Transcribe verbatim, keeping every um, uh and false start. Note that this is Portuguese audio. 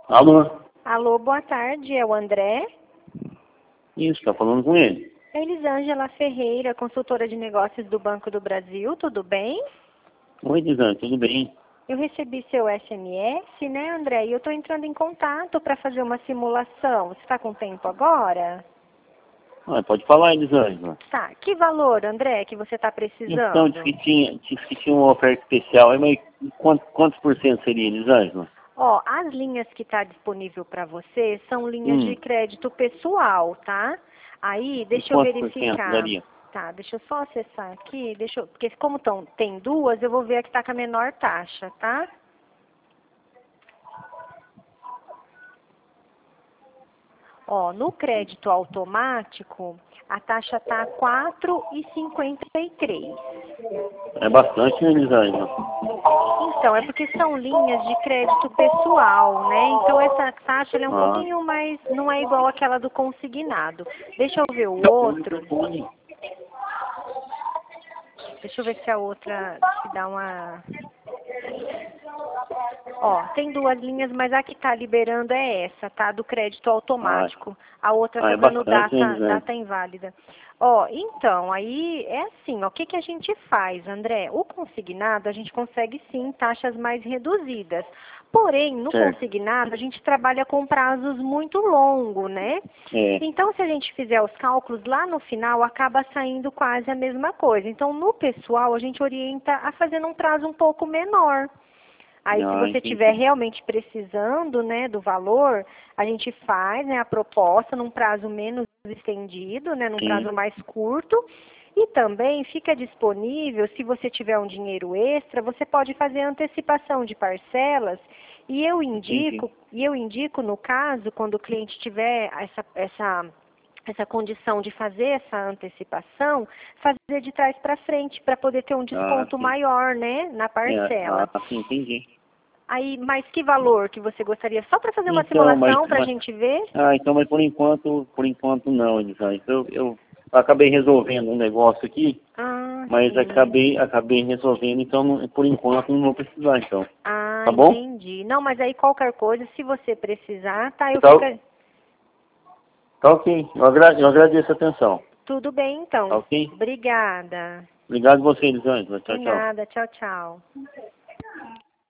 Alô? Alô, boa tarde, é o André? Isso, tá falando com ele. É Elisângela Ferreira, consultora de negócios do Banco do Brasil, tudo bem? Oi, Elisângela, tudo bem? Eu recebi seu S M S, né, André? E eu estou entrando em contato para fazer uma simulação. Você está com tempo agora? Ah, pode falar, Elisângela. Tá. Que valor, André, que você está Então, precisando? disse que tinha, disse que tinha uma oferta especial, aí, mas quantos, quantos por cento seria, Elisângela? Ó, as linhas que está disponível para você são linhas de Hum, crédito pessoal, tá? Aí, e deixa eu quantos por cento verificar. daria? Tá, deixa eu só acessar aqui, deixa eu, porque como tão, tem duas, eu vou ver a que está com a menor taxa, tá? Ó, no crédito automático, a taxa está quatro vírgula cinquenta e três. É bastante, né, Elisângela? Então, é porque são linhas de crédito pessoal, né? Então, essa taxa ela é um Ah. pouquinho mais, não é igual àquela do consignado. Deixa eu ver o Então, o outro. microfone. Deixa eu ver se a outra se dá uma... Ó, tem duas linhas, mas a que está liberando é essa, tá? Do crédito Ah, automático. A outra ah, está é dando bastante, né, data, Elisângela? data inválida. Ó, então, aí é assim, ó, o que, que a gente faz, André? O consignado, a gente consegue sim taxas mais reduzidas. Porém, no Certo. consignado, a gente trabalha com prazos muito longos, né? É, Então, se a gente fizer os cálculos, lá no final acaba saindo quase a mesma coisa. Então, no pessoal, a gente orienta a fazer num prazo um pouco menor. Aí, se ah, você estiver entendi. realmente precisando, né, do valor, a gente faz, né, a proposta num prazo menos estendido, né, num prazo Sim, mais curto. E também fica disponível, se você tiver um dinheiro extra, você pode fazer antecipação de parcelas. E eu entendi. indico, e eu indico no caso, quando o cliente tiver essa, essa essa condição de fazer essa antecipação, fazer de trás para frente, para poder ter um Ah, desconto sim. maior, né, na É, parcela. ah, sim, entendi. Aí, mas que valor que você gostaria? Só para fazer uma Então, mas, simulação, para a mas gente ver? ah, então, mas por enquanto, por enquanto não, Elisângela. Eu, eu acabei resolvendo um negócio aqui, Ah, mas sim. acabei, acabei resolvendo, então não- por enquanto não vou precisar, então. Ah, Tá bom? entendi. Não, mas aí qualquer coisa, se você precisar, tá, eu Tá, fico... tá ok. Eu, agra, eu agradeço a atenção. Tudo bem, Tá então. ok? Obrigada. Obrigado a você, Elisângela. De Tchau, tchau. nada. Tchau, tchau.